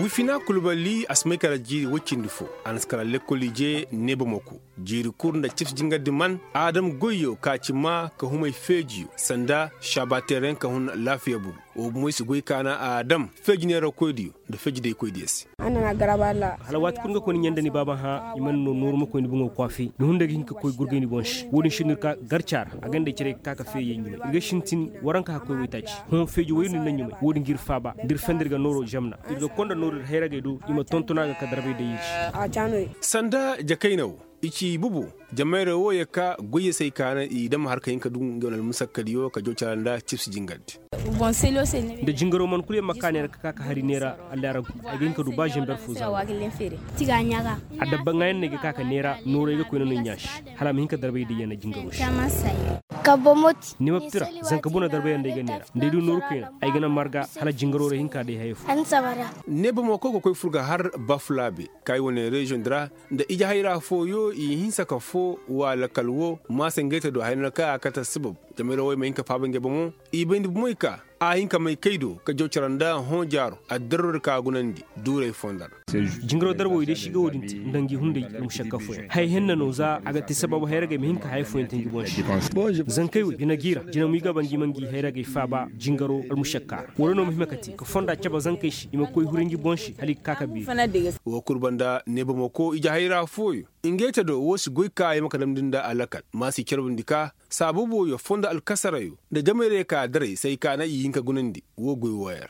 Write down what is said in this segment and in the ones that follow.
wifina kulubali asmai kala jiri wakin dufo anaskara lekoli je nebamoko jiri kurna chief jinga diman adam goyo ka cima ka humai feji sanda shabateren ka hun lafiya bu o moisi goy kana adam feji ne rakodiyo da feji dai koidiyesi ana na garabala halawat kunga ko nyanda ni baba ha iman no norma ko ni bungo kwafi ni hunde gi hinka koy gurgeni bonsh wodin shinir ka garchar agande cire kaka fe yenyi iga shintin waranka ko witaci hon feji wayni nanyu wodin gir faba dir fendirga noro jamna iga konda noro herage do ima tontona ga kadarbe da yici a jano sanda jakainau ichi bubu jamaire wo yaka goye sai kana idan har kayin ka dun gonal musakkaliyo ka jocaranda chips jingad bon selo se da jingaro man kule makane ka ka hari nera allara agin ka du ba jember fuza wagilin fere tiga nyaga adabba ngayen ne ka nera noro ga ko non nyash hala min ka darbe da yana jingaro kama sai kabomoti ni maptira zan ka buna darbe yanda ga nera ndedu noro kena ay gana marga hala jingaro re hinka da hayefu an sabara ne ba mo ko koy furga har baflabe kai woni region dra da ija hayra foyo i hinsa ka fo wala kalwo ma sengeta do hayna ka akata sibab jamira way mai ka fabange bamo ibindi moika a hinka mai kaido ka jocaranda hon jaro a darur ka gunandi dure fondar jingro darbo ide shiga wodinti ndangi hunde dum shakka fo hay henna no za aga ti sababu hayraga mi hinka hay fo entingi bonshi zan kai ina gira jina mu ga bangi mangi hayraga faba jingaro al mushakka worono muhimmakati ko fonda caba zan kai shi ima koy huringi bonshi hali kaka bi wo kurbanda ne ba mako ija hayra foyo ingeta do wosi goyka ay makadam dinda alakat masi kerbindika sabubu yo fonda al kasarayo da jamare ka dare sai ka na yinka gunandi wo goy wayar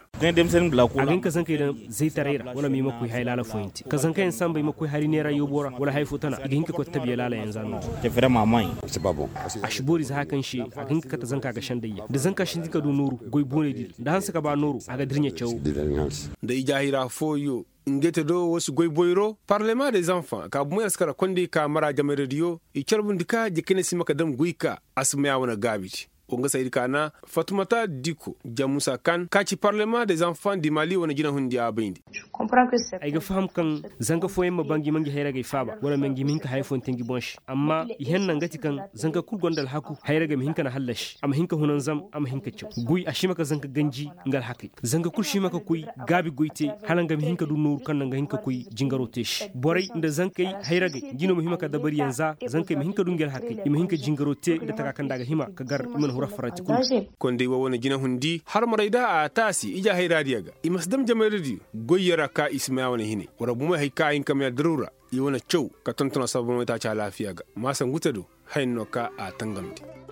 agin ka zan kai da zai tarera wala mi makoy haylala fointi ka zan kai san bai makoy hari nera yobora wala hay futana agin ka ko tabiya lala yanzu no te fera mamai ashbori za hakan shi agin ka ta zanka ga shandayya da zanka shi dika do nuru goy bone di da hansa ka ba nuru aga dirnya cew da ijahira foyo ingete do wasu goy boyro parlement des enfants ka bu yaskara kondi ka mara jamare radio i charbundika jikene simaka dam guika asmaya wana gabiti onga sayid kana Fatoumata Diko Jamusa kan kaci parlement des enfants du Mali wana jina hundi abindi ay ga faham kan zanga foyen ma bangi mangi hayra ga faba wala mangi minka hayfon tengi bonsh amma ihan nan gati kan zanga kul gondal haku hayra ga minka na hallash am hinka hunan zam am hinka cew gui ashimaka zanga ganji ngal haki zanga kul shimaka kuy gabi guite halanga mi hinka du nur kan nga hinka kuy jingaro tesh boray inda zankai hayra ga gino muhimaka dabari yanza zankai mi hinka dungel haki mi hinka jingaro te da taka kan daga hima ka gar iman hura farati kul konde wa wona jina hundi har marayda a tasi ija hayra diaga imasdam jamaridi goyara ka ismaya wani hine wara buma hay ka in kamya darura yi wani cew ka tontona sabon ta cha lafiya ga masan gutado hayin no ka a tangamti